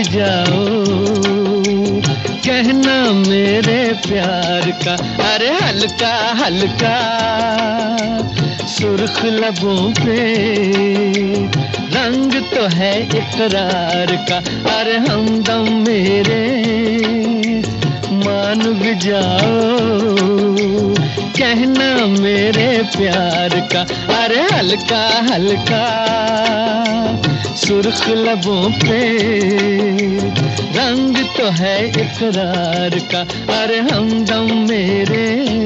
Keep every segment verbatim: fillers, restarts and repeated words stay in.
जाओ कहना मेरे प्यार का। अरे हल्का हल्का सुर्ख लबों पे रंग तो है इकरार का। अरे हमदम मेरे मान भी जाओ कहना मेरे प्यार का। अरे हल्का हल्का सुर्ख लबों पे रंग तो है इकरार का। अरे हमदम मेरे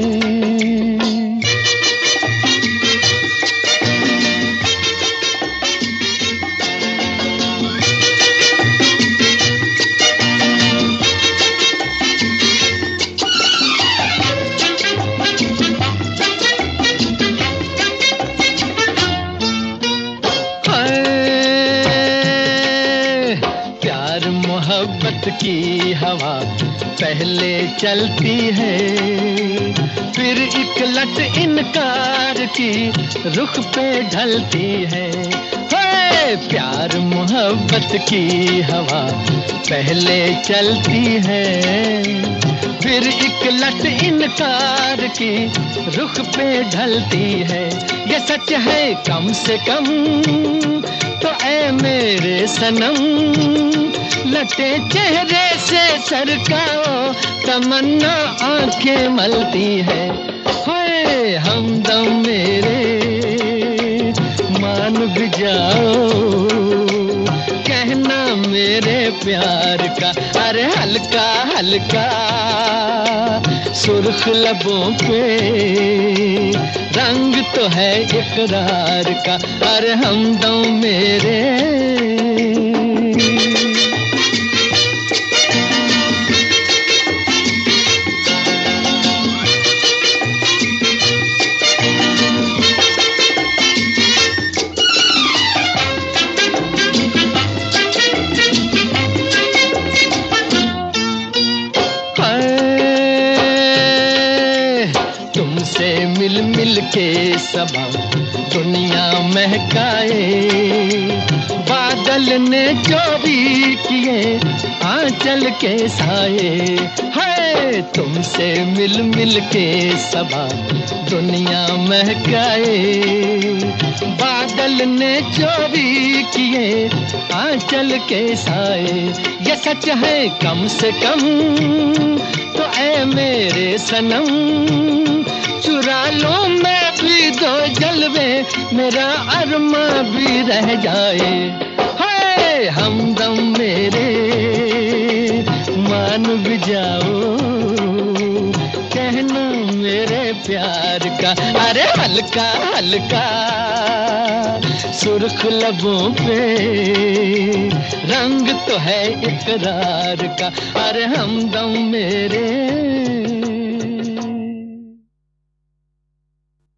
मोहब्बत की हवा पहले चलती है, फिर एक लट इनकार की रुख पे ढलती है। हे प्यार मोहब्बत की हवा पहले चलती है, फिर एक लट इनकार की रुख पे ढलती है। ये सच है कम से कम तो ऐ मेरे सनम, लटे चेहरे से सरकाओ तमन्ना आंखें मलती है। होए हमदम मेरे मान भी जाओ कहना मेरे प्यार का। अरे हल्का हल्का सुर्ख लबों पे रंग तो है इकरार का। अरे हमदम मेरे तुमसे मिल मिल के सबा दुनिया महकाए, बादल ने जो भी किए आंचल के साए। है तुमसे मिल मिल के सबा दुनिया महकाए, बादल ने जो भी किए आंचल के साए। ये सच है कम से कम तो ऐ मेरे सनम, चुरा लो मैं भी दो जलवे मेरा अरमा भी रह जाए। हाय हमदम मेरे मान भी जाओ कहना मेरे प्यार का। अरे हल्का हल्का सुर्ख लबों पे रंग तो है इकरार का। अरे हमदम मेरे